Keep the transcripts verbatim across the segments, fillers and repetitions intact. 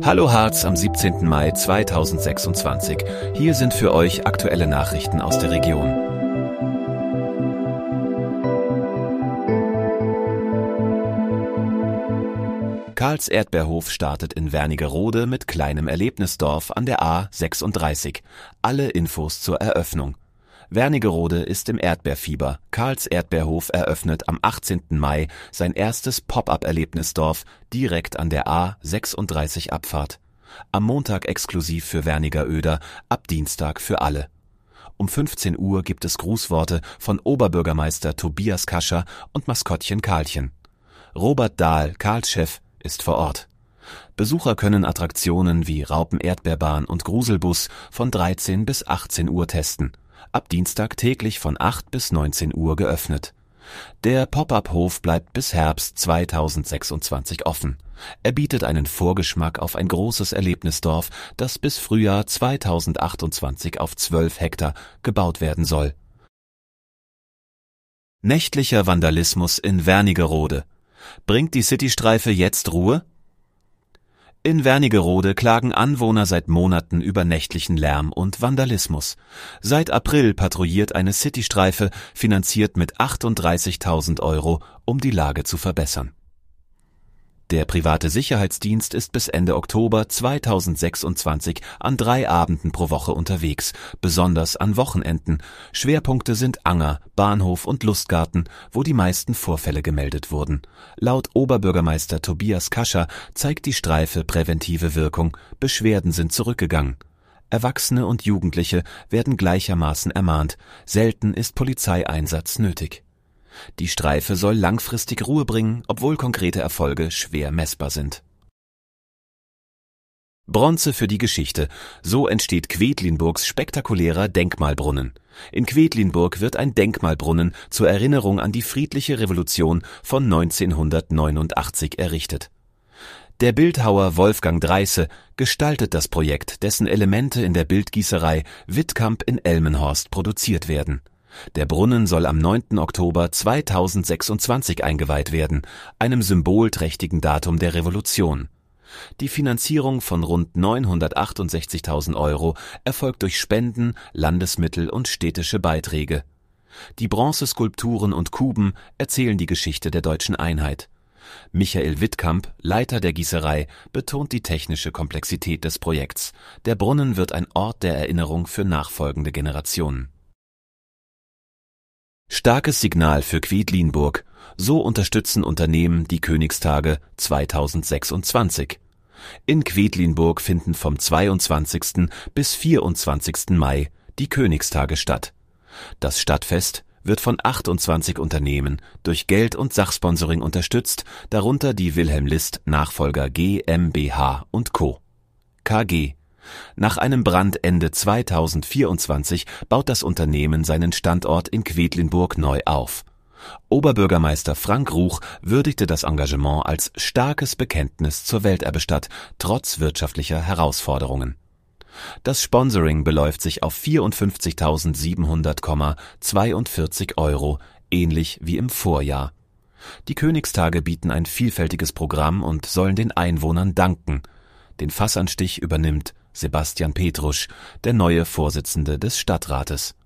Hallo Harz am siebzehnten Mai zweitausendsechsundzwanzig. Hier sind für euch aktuelle Nachrichten aus der Region. Karls Erdbeerhof startet in Wernigerode mit kleinem Erlebnisdorf an der A sechsunddreißig. Alle Infos zur Eröffnung. Wernigerode ist im Erdbeerfieber. Karls Erdbeerhof eröffnet am achtzehnten Mai sein erstes Pop-up-Erlebnisdorf direkt an der A sechsunddreißig Abfahrt. Am Montag exklusiv für Wernigeröder, ab Dienstag für alle. Um fünfzehn Uhr gibt es Grußworte von Oberbürgermeister Tobias Kascher und Maskottchen Karlchen. Robert Dahl, Karls Chef, ist vor Ort. Besucher können Attraktionen wie Raupen-Erdbeerbahn und Gruselbus von dreizehn bis achtzehn Uhr testen. Ab Dienstag täglich von acht bis neunzehn Uhr geöffnet. Der Pop-up-Hof bleibt bis Herbst zweitausendsechsundzwanzig offen. Er bietet einen Vorgeschmack auf ein großes Erlebnisdorf, das bis Frühjahr zweitausendachtundzwanzig auf zwölf Hektar gebaut werden soll. Nächtlicher Vandalismus in Wernigerode. Bringt die Citystreife jetzt Ruhe? In Wernigerode klagen Anwohner seit Monaten über nächtlichen Lärm und Vandalismus. Seit April patrouilliert eine Citystreife, finanziert mit achtunddreißigtausend Euro, um die Lage zu verbessern. Der private Sicherheitsdienst ist bis Ende Oktober zweitausendsechsundzwanzig an drei Abenden pro Woche unterwegs, besonders an Wochenenden. Schwerpunkte sind Anger, Bahnhof und Lustgarten, wo die meisten Vorfälle gemeldet wurden. Laut Oberbürgermeister Tobias Kascher zeigt die Streife präventive Wirkung, Beschwerden sind zurückgegangen. Erwachsene und Jugendliche werden gleichermaßen ermahnt, selten ist Polizeieinsatz nötig. Die Streife soll langfristig Ruhe bringen, obwohl konkrete Erfolge schwer messbar sind. Bronze für die Geschichte. So entsteht Quedlinburgs spektakulärer Denkmalbrunnen. In Quedlinburg wird ein Denkmalbrunnen zur Erinnerung an die friedliche Revolution von neunzehnhundertneunundachtzig errichtet. Der Bildhauer Wolfgang Dreiße gestaltet das Projekt, dessen Elemente in der Bildgießerei Wittkamp in Elmenhorst produziert werden. Der Brunnen soll am neunten Oktober zweitausendsechsundzwanzig eingeweiht werden, einem symbolträchtigen Datum der Revolution. Die Finanzierung von rund neunhundertachtundsechzigtausend Euro erfolgt durch Spenden, Landesmittel und städtische Beiträge. Die Bronzeskulpturen und Kuben erzählen die Geschichte der deutschen Einheit. Michael Wittkamp, Leiter der Gießerei, betont die technische Komplexität des Projekts. Der Brunnen wird ein Ort der Erinnerung für nachfolgende Generationen. Starkes Signal für Quedlinburg. So unterstützen Unternehmen die Königstage zweitausendsechsundzwanzig. In Quedlinburg finden vom zweiundzwanzigsten bis vierundzwanzigsten Mai die Königstage statt. Das Stadtfest wird von achtundzwanzig Unternehmen durch Geld- und Sachsponsoring unterstützt, darunter die Wilhelm List Nachfolger GmbH und Co. K G. Nach einem Brand Ende zweitausendvierundzwanzig baut das Unternehmen seinen Standort in Quedlinburg neu auf. Oberbürgermeister Frank Ruch würdigte das Engagement als starkes Bekenntnis zur Welterbestadt, trotz wirtschaftlicher Herausforderungen. Das Sponsoring beläuft sich auf vierundfünfzigtausendsiebenhundert Komma zweiundvierzig Euro, ähnlich wie im Vorjahr. Die Königstage bieten ein vielfältiges Programm und sollen den Einwohnern danken. Den Fassanstich übernimmt Sebastian Petrusch, der neue Vorsitzende des Stadtrates.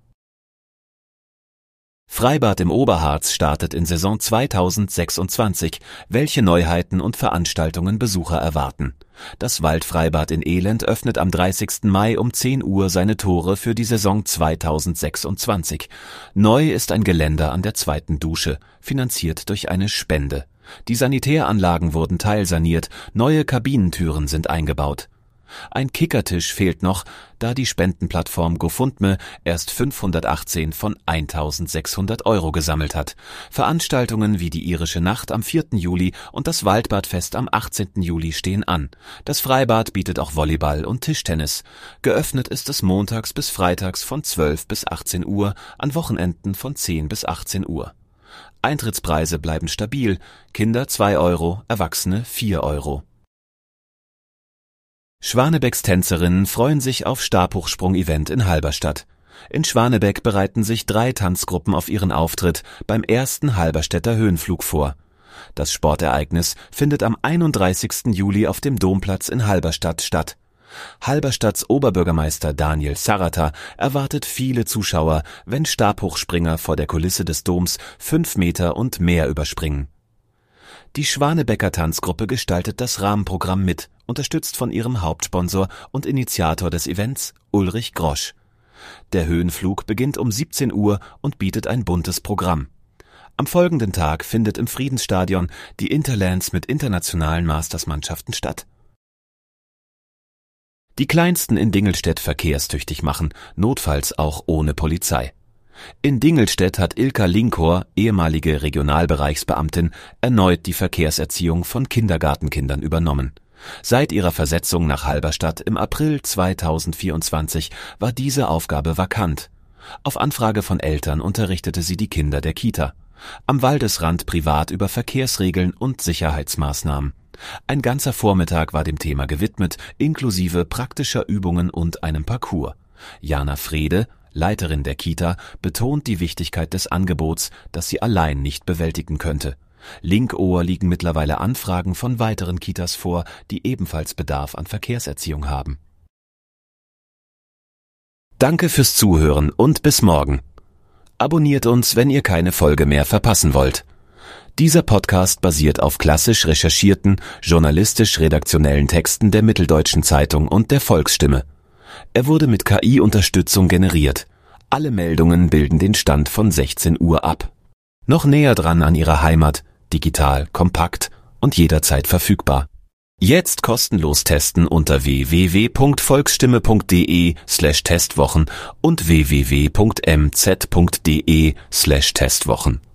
Freibad im Oberharz startet in Saison zweitausendsechsundzwanzig. Welche Neuheiten und Veranstaltungen Besucher erwarten? Das Waldfreibad in Elend öffnet am dreißigsten Mai um zehn Uhr seine Tore für die Saison zweitausendsechsundzwanzig. Neu ist ein Geländer an der zweiten Dusche, finanziert durch eine Spende. Die Sanitäranlagen wurden teilsaniert, neue Kabinentüren sind eingebaut. Ein Kickertisch fehlt noch, da die Spendenplattform GoFundMe erst fünfhundertachtzehn von eintausendsechshundert Euro gesammelt hat. Veranstaltungen wie die Irische Nacht am vierten Juli und das Waldbadfest am achtzehnten Juli stehen an. Das Freibad bietet auch Volleyball und Tischtennis. Geöffnet ist es montags bis freitags von zwölf bis achtzehn Uhr, an Wochenenden von zehn bis achtzehn Uhr. Eintrittspreise bleiben stabil, Kinder zwei Euro, Erwachsene vier Euro. Schwanebecks Tänzerinnen freuen sich auf Stabhochsprung-Event in Halberstadt. In Schwanebeck bereiten sich drei Tanzgruppen auf ihren Auftritt beim ersten Halberstädter Höhenflug vor. Das Sportereignis findet am einunddreißigsten Juli auf dem Domplatz in Halberstadt statt. Halberstadts Oberbürgermeister Daniel Zaratta erwartet viele Zuschauer, wenn Stabhochspringer vor der Kulisse des Doms fünf Meter und mehr überspringen. Die Schwanebecker Tanzgruppe gestaltet das Rahmenprogramm mit, unterstützt von ihrem Hauptsponsor und Initiator des Events, Ulrich Grosch. Der Höhenflug beginnt um siebzehn Uhr und bietet ein buntes Programm. Am folgenden Tag findet im Friedensstadion die Interlands mit internationalen Mastersmannschaften statt. Die Kleinsten in Dingelstädt verkehrstüchtig machen, notfalls auch ohne Polizei. In Dingelstädt hat Ilka Linkor, ehemalige Regionalbereichsbeamtin, erneut die Verkehrserziehung von Kindergartenkindern übernommen. Seit ihrer Versetzung nach Halberstadt im April zweitausendvierundzwanzig war diese Aufgabe vakant. Auf Anfrage von Eltern unterrichtete sie die Kinder der Kita. Am Waldesrand privat über Verkehrsregeln und Sicherheitsmaßnahmen. Ein ganzer Vormittag war dem Thema gewidmet, inklusive praktischer Übungen und einem Parcours. Jana Frede, Leiterin der Kita, betont die Wichtigkeit des Angebots, das sie allein nicht bewältigen könnte. Linkohr liegen mittlerweile Anfragen von weiteren Kitas vor, die ebenfalls Bedarf an Verkehrserziehung haben. Danke fürs Zuhören und bis morgen. Abonniert uns, wenn ihr keine Folge mehr verpassen wollt. Dieser Podcast basiert auf klassisch recherchierten, journalistisch-redaktionellen Texten der Mitteldeutschen Zeitung und der Volksstimme. Er wurde mit K I-Unterstützung generiert. Alle Meldungen bilden den Stand von sechzehn Uhr ab. Noch näher dran an Ihrer Heimat, digital, kompakt und jederzeit verfügbar. Jetzt kostenlos testen unter w w w punkt volksstimme punkt de slash testwochen und w w w punkt m z punkt de slash testwochen.